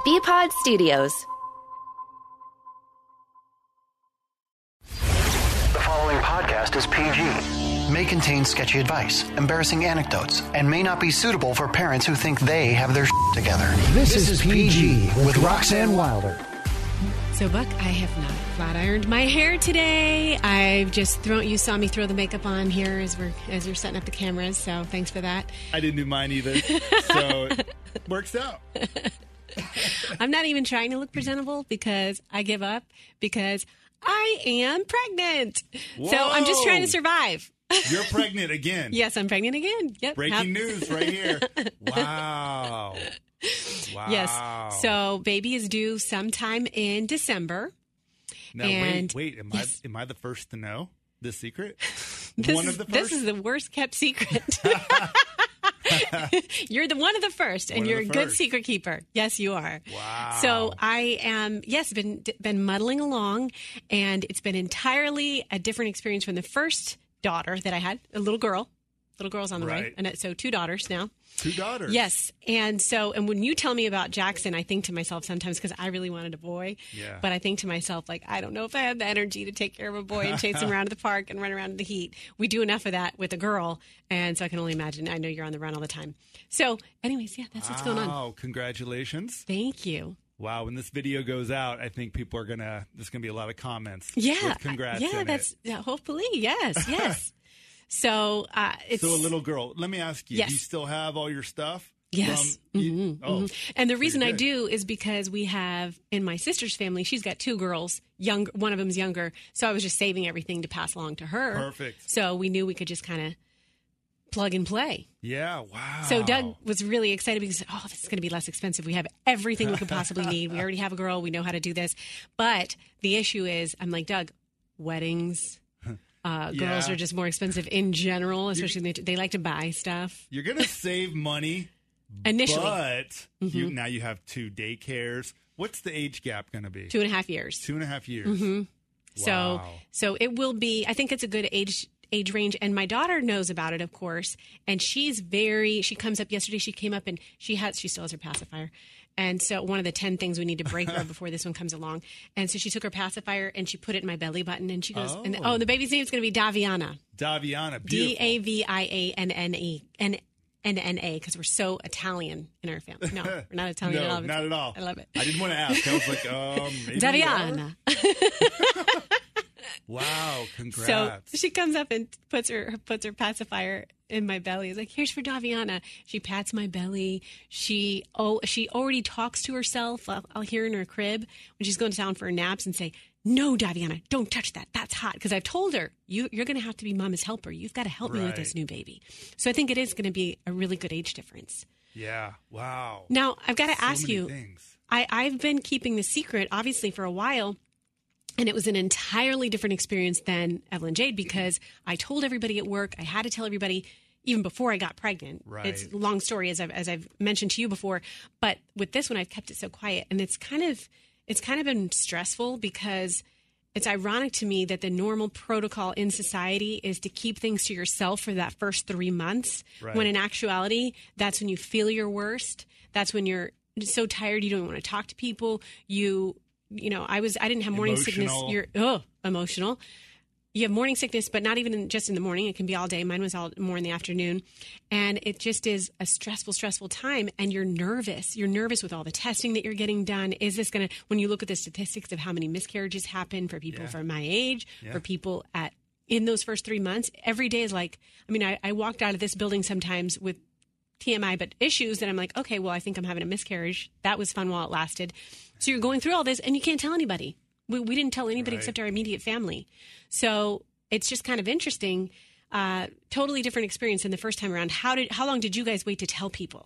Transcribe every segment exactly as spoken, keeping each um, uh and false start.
B-Pod Studios. The following podcast is P G. May contain sketchy advice, embarrassing anecdotes, and may not be suitable for parents who think they have their shit together. This, this is P G with Roxanne Wilder. So, Buck, I have not flat ironed my hair today. I've just thrown. You saw me throw the makeup on here as we're as we're setting up the cameras. So, thanks for that. I didn't do mine either. So, works out. I'm not even trying to look presentable because I give up because I am pregnant. Whoa. So I'm just trying to survive. You're pregnant again. Yes, I'm pregnant again. Yep. Breaking How- news right here. Wow. Wow. Yes. So baby is due sometime in December. Now and wait, wait. Am yes. I am I the first to know this secret? This One is, of the first. This is the worst kept secret. You're the one of the first, and One of you're a the good first. secret keeper. Yes, you are. Wow. So I am, yes, been been muddling along, and it's been entirely a different experience from the first daughter that I had, a little girl. Little girl's on the Right. way, and it- so two daughters now. Two daughters. Yes, and so, and when you tell me about Jackson, I think to myself sometimes, because I really wanted a boy, Yeah. but I think to myself, like, I don't know if I have the energy to take care of a boy and chase him around to the park and run around in the heat. We do enough of that with a girl, and so I can only imagine. I know you're on the run all the time. So, anyways, yeah, that's what's going on. Wow. Congratulations. Thank you. Wow. When this video goes out, I think people are gonna. There's gonna be a lot of comments. Yeah, With congrats. yeah, in that's it. yeah, hopefully, yes, yes. So uh, it's So a little girl. Let me ask you. Yes. Do you still have all your stuff? Yes. From, you- Mhm, oh, mhm. And the reason I pretty good. do is because we have in my sister's family, she's got two girls, young, one of them's younger. So I was just saving everything to pass along to her. Perfect. So we knew we could just kind of plug and play. Yeah. Wow. So Doug was really excited because, oh, this is going to be less expensive. We have everything we could possibly need. We already have a girl. We know how to do this. But the issue is, I'm like, Doug, weddings. Uh, girls Yeah. are just more expensive in general, especially they, they like to buy stuff. You're gonna save money Initially, but you now you have two daycares. What's the age gap going to be? two and a half years. Two and a half years. Mm-hmm. So, Wow. so it will be. I think it's a good age age range, and my daughter knows about it, of course. And she's very. She comes up yesterday. She came up and she has. She still has her pacifier. And so one of the ten things we need to break her before this one comes along. And so she took her pacifier and she put it in my belly button, and she goes, Oh. and the, oh, and the baby's name is going to be Daviana. Daviana, D beautiful. A V I A N N E N N N A, because we're so Italian in our family. No, we're not Italian no, at all. not at all. I love it. I didn't want to ask. I was like, um, maybe we are? Daviana. Wow, congrats. So she comes up and puts her puts her pacifier in my belly. It's like, here's for Daviana. She pats my belly. She oh she already talks to herself. I'll, I'll hear in her crib when she's going to town for her naps and say, "No, Daviana, don't touch that. That's hot." Because I've told her, you you're going to have to be Mama's helper. You've got to help me with Right. this new baby. So I think it is going to be a really good age difference. yeah, wow. Now I've got to So ask many you. things. I, I've been keeping the secret, obviously, for a while. And it was an entirely different experience than Evelyn Jade because I told everybody at work. I had to tell everybody even before I got pregnant. Right. It's a long story, as I've, as I've mentioned to you before. But with this one, I've kept it so quiet. And it's kind of it's kind of been stressful because it's ironic to me that the normal protocol in society is to keep things to yourself for that first three months. Right. When in actuality, that's when you feel your worst. That's when you're so tired you don't want to talk to people. You you know, I was I didn't have morning sickness. Emotional. You're oh emotional. You have morning sickness, but not even in, just in the morning. It can be all day. Mine was all more in the afternoon, and it just is a stressful, stressful time. And you're nervous. You're nervous with all the testing that you're getting done. Is this going to? When you look at the statistics of how many miscarriages happen for people Yeah. for my age, Yeah. for people at in those first three months, every day is like. I mean, I, I walked out of this building sometimes with T M I, but issues that I'm like, okay, well, I think I'm having a miscarriage. That was fun while it lasted. So you're going through all this and you can't tell anybody. We, we didn't tell anybody Right. except our immediate family. So it's just kind of interesting. Uh, totally different experience than the first time around. How did, how long did you guys wait to tell people?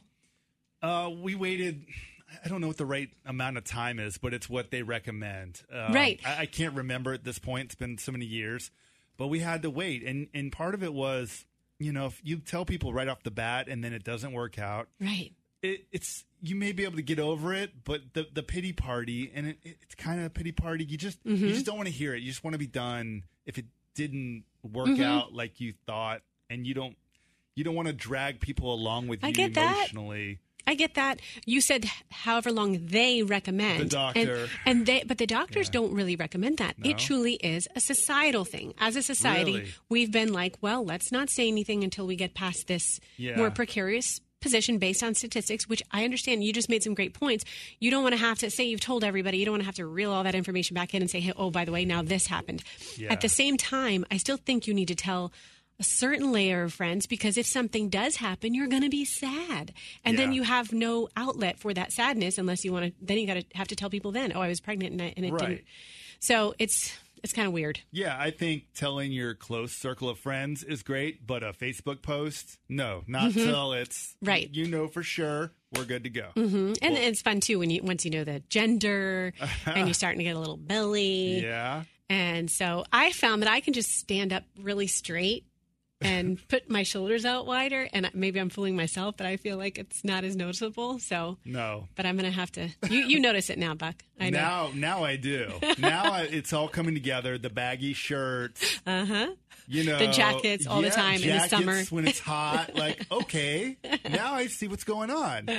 Uh, we waited. I don't know what the right amount of time is, but it's what they recommend. Um, Right. I, I can't remember at this point. It's been so many years, but we had to wait, and and part of it was, you know, if you tell people right off the bat and then it doesn't work out, Right. it, it's you may be able to get over it, but the the pity party, and it, it's kind of a pity party. You just Mm-hmm. you just don't want to hear it. You just want to be done. If it didn't work Mm-hmm. out like you thought, and you don't you don't want to drag people along with I you get that. emotionally. I get that. You said however long they recommend. The doctor. And, and they, but the doctors Yeah. don't really recommend that. No? It truly is a societal thing. As a society, Really? we've been like, well, let's not say anything until we get past this Yeah. more precarious position based on statistics, which I understand. You just made some great points. You don't want to have to say you've told everybody. You don't want to have to reel all that information back in and say, hey, oh, by the way, now this happened. Yeah. At the same time, I still think you need to tell a certain layer of friends, because if something does happen, you're going to be sad. And then Yeah. you have no outlet for that sadness unless you want to, then you got to have to tell people then, oh, I was pregnant and, I, and it Right. didn't. So it's, it's kind of weird. Yeah, I think telling your close circle of friends is great, but a Facebook post, no, not till it's Right. You know for sure we're good to go. hmm And it's fun too when you, once you know the gender and you're starting to get a little belly. Yeah, And so I found that I can just stand up really straight and put my shoulders out wider. And maybe I'm fooling myself, but I feel like it's not as noticeable. So, no. but I'm going to have to, you, you notice it now, Buck. I know. Now, now I do. Now I, it's all coming together. The baggy shirts, Uh-huh. you know, The jackets all the yeah, time in the jackets summer. when it's hot. Like, okay, now I see what's going on.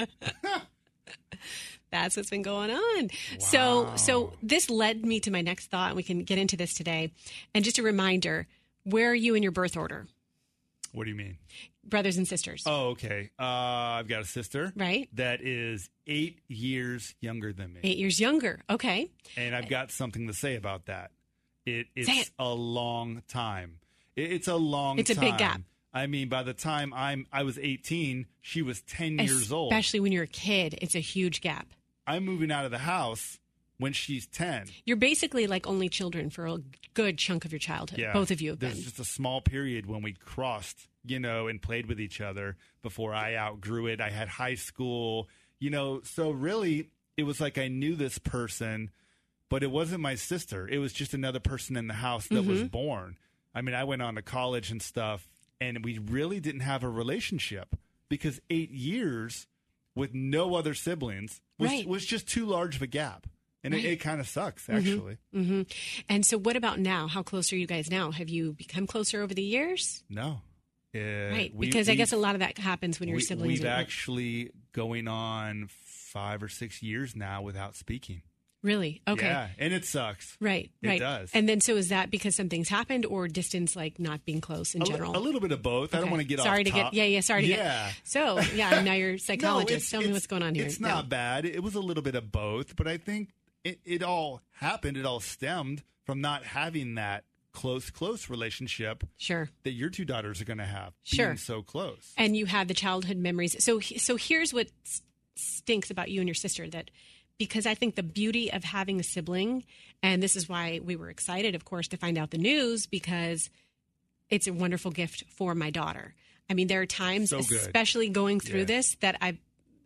That's what's been going on. So, so this led me to my next thought, and we can get into this today. And just a reminder, where are you in your birth order? What do you mean? Brothers and sisters. Oh, okay. Uh, I've got a sister, Right. that is eight years younger than me. Eight years younger. Okay. And I've got something to say about that. It, it's Say it. a long time. It, it's a long It's a time. big gap. I mean, by the time I'm, I was eighteen, she was ten years old. Especially when you're a kid, it's a huge gap. I'm moving out of the house when she's ten. You're basically like only children for a good chunk of your childhood. Yeah. Both of you have There's been. just a small period when we crossed, you know, and played with each other before I outgrew it. I had high school, you know, so really it was like I knew this person, but it wasn't my sister. It was just another person in the house that Mm-hmm. was born. I mean, I went on to college and stuff, and we really didn't have a relationship because eight years with no other siblings was, Right. was just too large of a gap. And Right. it, it kind of sucks, actually. hmm And so, what about now? How close are you guys now? Have you become closer over the years? No. Uh, Right. we- Because I guess a we've- lot of that happens when your we, siblings We've are actually going on five or six years now without speaking. really okay. Yeah, and it sucks. Right. It right. does. And then, so is that because something's happened, or distance, like not being close in A, li- general? a little bit of both. I don't Okay. want to get sorry off to top. get yeah yeah sorry to yeah. get so yeah now you're a No, psychologist. it's- Tell me it's- what's going on here. It's No. not bad. It was a little bit of both, but I think it, it all happened. It all stemmed from not having that close, close relationship Sure. that your two daughters are going to have. Sure. Being so close. And you have the childhood memories. So, so here's what s- stinks about you and your sister, that because I think the beauty of having a sibling, and this is why we were excited, of course, to find out the news, because it's a wonderful gift for my daughter. I mean, there are times, So good. especially going through Yeah. this, that I,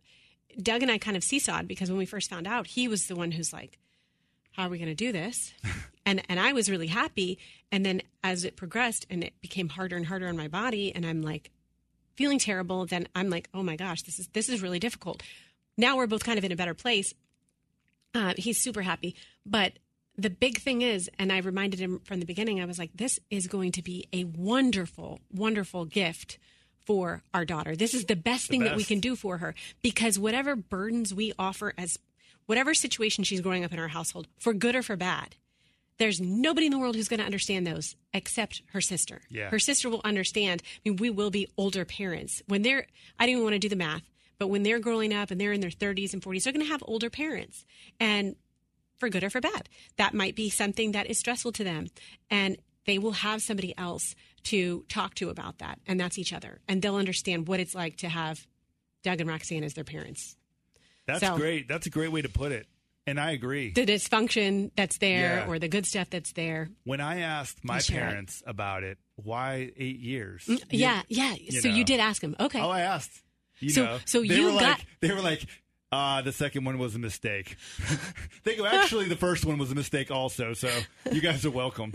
Doug and I kind of seesawed, because when we first found out, he was the one who's like, how are we going to do this? and and I was really happy. And then as it progressed and it became harder and harder on my body, and I'm like feeling terrible, then I'm like, oh my gosh, this is this is really difficult. Now we're both kind of in a better place. Uh, he's super happy. But the big thing is, and I reminded him from the beginning, I was like, this is going to be a wonderful, wonderful gift for our daughter. This is the best thing that we best. can do for her, because whatever burdens we offer, as whatever situation she's growing up in our household, for good or for bad, there's nobody in the world who's going to understand those except her sister. Yeah. Her sister will understand. I mean, we will be older parents. When they're, I don't even want to do the math, but when they're growing up and they're in their thirties and forties, they're going to have older parents. And for good or for bad, that might be something that is stressful to them. And they will have somebody else to talk to about that. And that's each other. And they'll understand what it's like to have Doug and Roxanne as their parents. That's So- great. That's a great way to put it. And I agree. The dysfunction that's there, Yeah. or the good stuff that's there. When I asked my You share it. parents about it, why eight years? Yeah, yeah. you So you know. did ask him. Okay. Oh, I asked. You So- know, so they you were got- like, they were like, uh, the second one was a mistake. They go, actually, the first one was a mistake also. So you guys are welcome.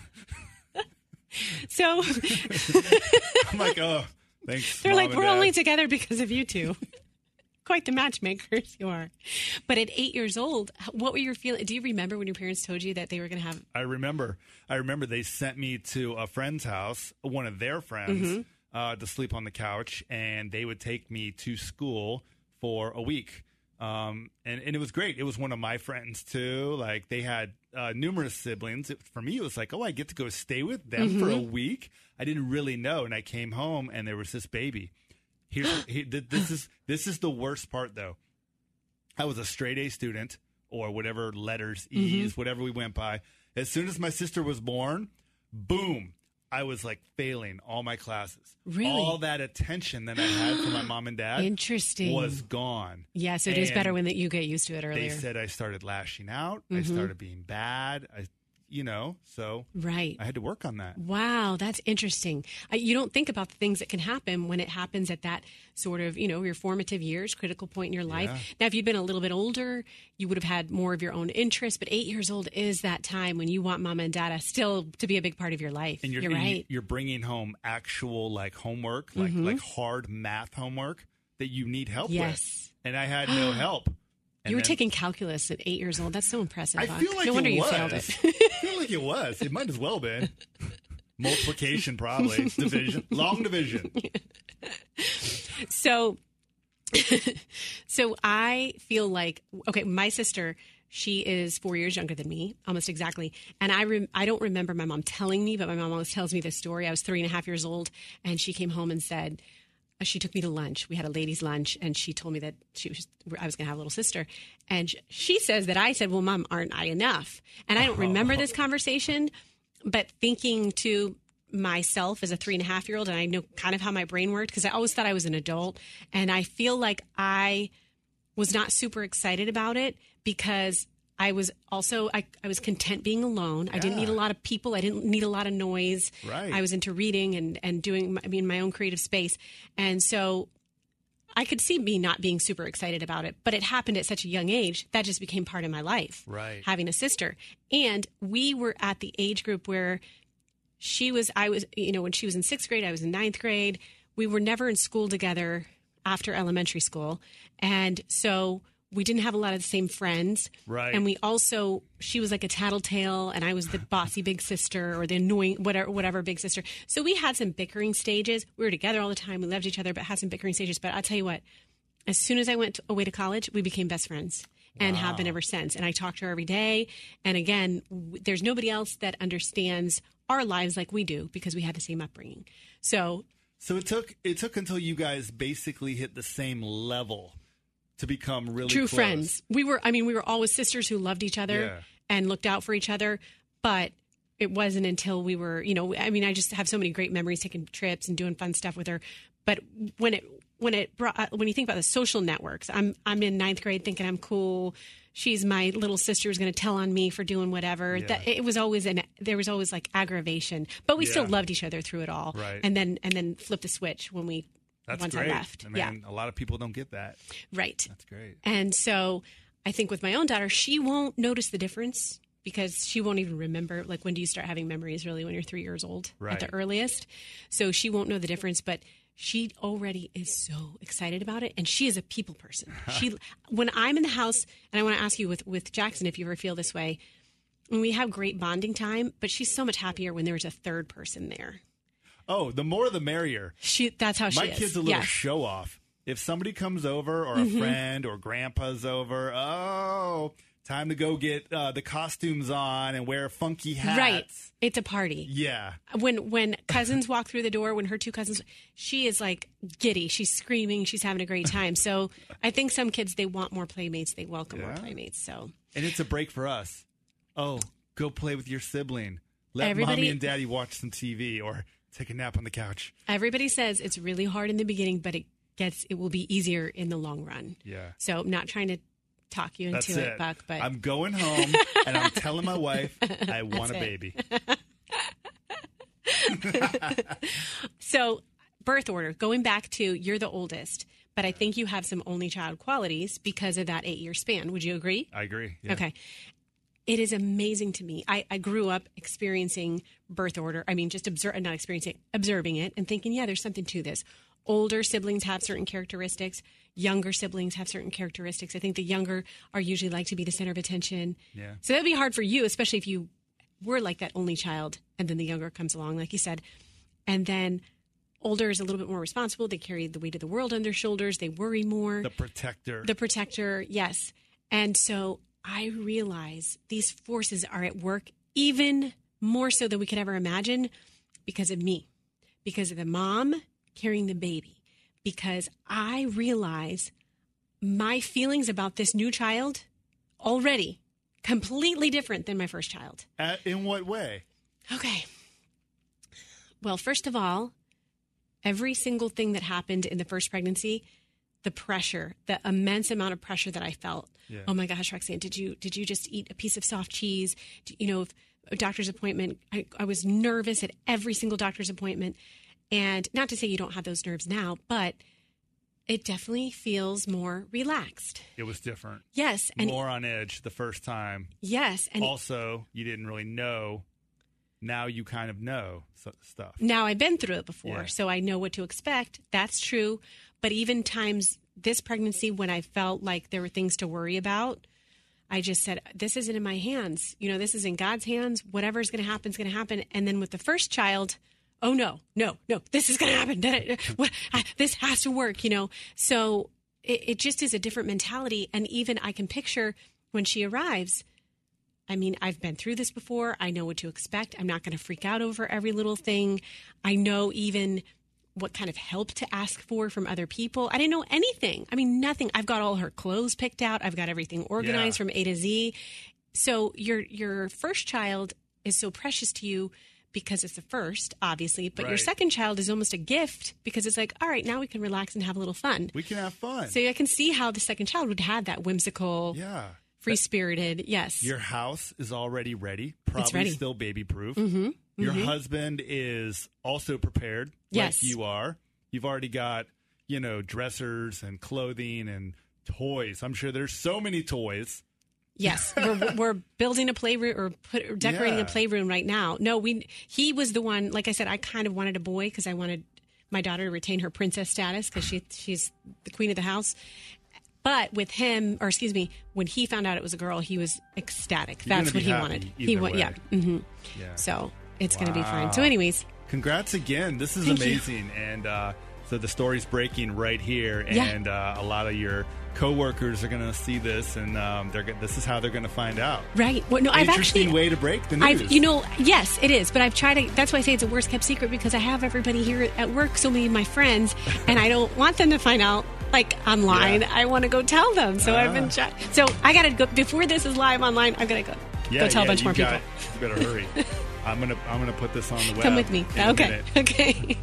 So I'm like, oh, thanks. they're Mom like, and we're Dad." only together because of you two. Quite the matchmakers you are. But at eight years old, what were your feelings? Do you remember when your parents told you that they were going to have? I remember. I remember they sent me to a friend's house, one of their friends, Mm-hmm. uh, to sleep on the couch, and they would take me to school for a week. Um, and, and it was great. It was one of my friends too. Like they had uh, numerous siblings. It, for me, it was like, oh, I get to go stay with them mm-hmm. for a week. I didn't really know. And I came home and there was this baby. Here's, he, this is this is the worst part, though. I was a straight A student or whatever letters, E's, mm-hmm. whatever we went by. As soon as my sister was born, boom. I was like failing all my classes. Really? All that attention that I had from my mom and dad Interesting. was gone. Yeah, so it and is better when that you get used to it earlier. They said I started lashing out. Mm-hmm. I started being bad. I, you know, so right. I had to work on that. Wow, that's interesting. I, you don't think about the things that can happen when it happens at that sort of, you know, your formative years, critical point in your life. Yeah. Now, if you'd been a little bit older, you would have had more of your own interests. But eight years old is that time when you want mama and dada still to be a big part of your life. And you're, you're and right. You're bringing home actual like homework, like mm-hmm. like hard math homework that you need help yes. with. And I had no help. And you were then, taking calculus at eight years old. That's so impressive. I Buck. feel like no wonder it you was. failed it. I feel like it was. It might as well been. Multiplication, probably. Division. Long division. So, so I feel like, okay, my sister, she is four years younger than me, almost exactly. And I rem- I don't remember my mom telling me, but my mom always tells me this story. I was three and a half years old, and she came home and said, she took me to lunch. We had a ladies' lunch, and she told me that she was, I was going to have a little sister. And she says that I said, well, Mom, aren't I enough? And I don't remember this conversation, but thinking to myself as a three and a half year old, and I know kind of how my brain worked because I always thought I was an adult. And I feel like I was not super excited about it because I was also, I, I was content being alone. Yeah. I didn't need a lot of people. I didn't need a lot of noise. Right. I was into reading and, and doing, I mean, my own creative space. And so I could see me not being super excited about it, but it happened at such a young age that just became part of my life. Right. Having a sister. And we were at the age group where she was, I was, you know, when she was in sixth grade, I was in ninth grade. We were never in school together after elementary school. And so we didn't have a lot of the same friends. Right. And we also, she was like a tattletale and I was the bossy big sister or the annoying, whatever, whatever big sister. So we had some bickering stages. We were together all the time. We loved each other, but had some bickering stages. But I'll tell you what, as soon as I went to, away to college, we became best friends and wow. have been ever since. And I talk to her every day. And again, w- there's nobody else that understands our lives like we do because we had the same upbringing. So, so it took, it took until you guys basically hit the same level to become really true close. Friends. We were, I mean, we were always sisters who loved each other yeah. and looked out for each other. But it wasn't until we were, you know, I mean, I just have so many great memories taking trips and doing fun stuff with her. But when it, when it brought, when you think about the social networks, I'm, I'm in ninth grade thinking I'm cool. She's my little sister who's going to tell on me for doing whatever. Yeah. That it was always an, there was always like aggravation, but we yeah. still loved each other through it all. Right. And then, and then flipped the switch when we, That's once great. I left. I mean, yeah. a lot of people don't get that. Right. That's great. And so I think with my own daughter, she won't notice the difference because she won't even remember. Like, when do you start having memories really? When you're three years old right. at the earliest. So she won't know the difference, but she already is so excited about it. And she is a people person. She, when I'm in the house, and I want to ask you with, with Jackson, if you ever feel this way, when we have great bonding time, but she's so much happier when there's a third person there. Oh, the more the merrier. She, that's how she My is. kid's a little yes. show off. If somebody comes over or a Mm-hmm. friend or grandpa's over, oh, time to go get uh, the costumes on and wear funky hats. Right. It's a party. Yeah. When when cousins walk through the door, when her two cousins, she is like giddy. She's screaming. She's having a great time. So I think some kids, they want more playmates. They welcome Yeah. more playmates. So And it's a break for us. Oh, go play with your sibling. Let Everybody- mommy and daddy watch some T V or take a nap on the couch. everybody says it's really hard in the beginning, but it gets it will be easier in the long run. Yeah. So I'm not trying to talk you That's into it. it, Buck, but I'm going home and I'm telling my wife I want a it. baby. So birth order, going back to you're the oldest, but I think you have some only child qualities because of that eight year span. Would you agree? I agree. Yeah. Okay. It is amazing to me. I, I grew up experiencing birth order. I mean, just observe, not experiencing, observing it and thinking, yeah, there's something to this. Older siblings have certain characteristics. Younger siblings have certain characteristics. I think the younger are usually like to be the center of attention. Yeah. So that'd be hard for you, especially if you were like that only child and then the younger comes along, like you said. And then older is a little bit more responsible. They carry the weight of the world on their shoulders. They worry more. The protector. The protector, yes. And so I realize these forces are at work even more so than we could ever imagine because of me, because of the mom carrying the baby, because I realize my feelings about this new child already completely different than my first child. Uh, in what way? Okay. Well, first of all, every single thing that happened in the first pregnancy, the pressure, the immense amount of pressure that I felt. Yeah. Oh my gosh, Roxanne, did you did you just eat a piece of soft cheese? You know, if a doctor's appointment, I, I was nervous at every single doctor's appointment. And not to say you don't have those nerves now, but it definitely feels more relaxed. It was different. Yes. And more on edge the first time. Yes. And also, you didn't really know. Now you kind of know stuff. Now I've been through it before, yeah. so I know what to expect. That's true. But even times this pregnancy when I felt like there were things to worry about, I just said, this isn't in my hands. You know, this is in God's hands. Whatever's going to happen is going to happen. And then with the first child, oh, no, no, no, this is going to happen. This has to work, you know. So it, it just is a different mentality. And even I can picture when she arrives, I mean, I've been through this before. I know what to expect. I'm not going to freak out over every little thing. I know even what kind of help to ask for from other people. I didn't know anything. I mean, nothing. I've got all her clothes picked out. I've got everything organized yeah. from A to Z. So your your first child is so precious to you because it's the first, obviously. But right. your second child is almost a gift because it's like, all right, now we can relax and have a little fun. We can have fun. So I can see how the second child would have that whimsical, yeah. free-spirited, yes. Your house is already ready, probably it's ready. Still baby-proof. Mm-hmm. Your mm-hmm. husband is also prepared, yes. like you are. You've already got, you know, dressers and clothing and toys. I'm sure there's so many toys. Yes, we're, we're building a playroom or, put, or decorating yeah. a playroom right now. No, we. He was the one. Like I said, I kind of wanted a boy because I wanted my daughter to retain her princess status because she she's the queen of the house. But with him, or excuse me, when he found out it was a girl, he was ecstatic. You're That's what he wanted. He went, yeah. Mm-hmm. yeah. So it's wow. going to be fine. So, anyways, congrats again. This is Thank amazing, you. and uh, so the story's breaking right here, and yeah. uh, a lot of your coworkers are going to see this, and um, they're this is how they're going to find out. Right. Well, no, I've Interesting actually way to break the news. I've, you know, yes, it is. But I've tried to. That's why I say it's a worst kept secret because I have everybody here at work, so many of my friends, and I don't want them to find out. Like online, yeah. I want to go tell them. So uh. I've been trying. So I got to go before this is live online. I've got to go yeah, go tell yeah, a bunch more got, people. You better hurry. I'm gonna I'm gonna put this on the web. Come with me. Okay. Okay.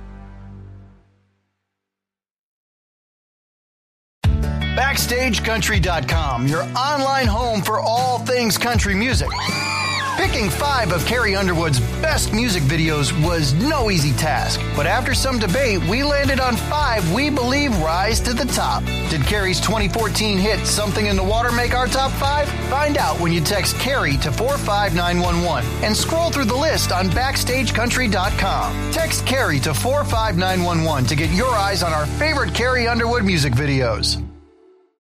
Backstage Country dot com, your online home for all things country music. Picking five of Carrie Underwood's best music videos was no easy task, but after some debate, we landed on five we believe rise to the top. Did Carrie's twenty fourteen hit Something in the Water make our top five? Find out when you text Carrie to four five nine one one and scroll through the list on Backstage Country dot com. Text Carrie to four five nine one one to get your eyes on our favorite Carrie Underwood music videos.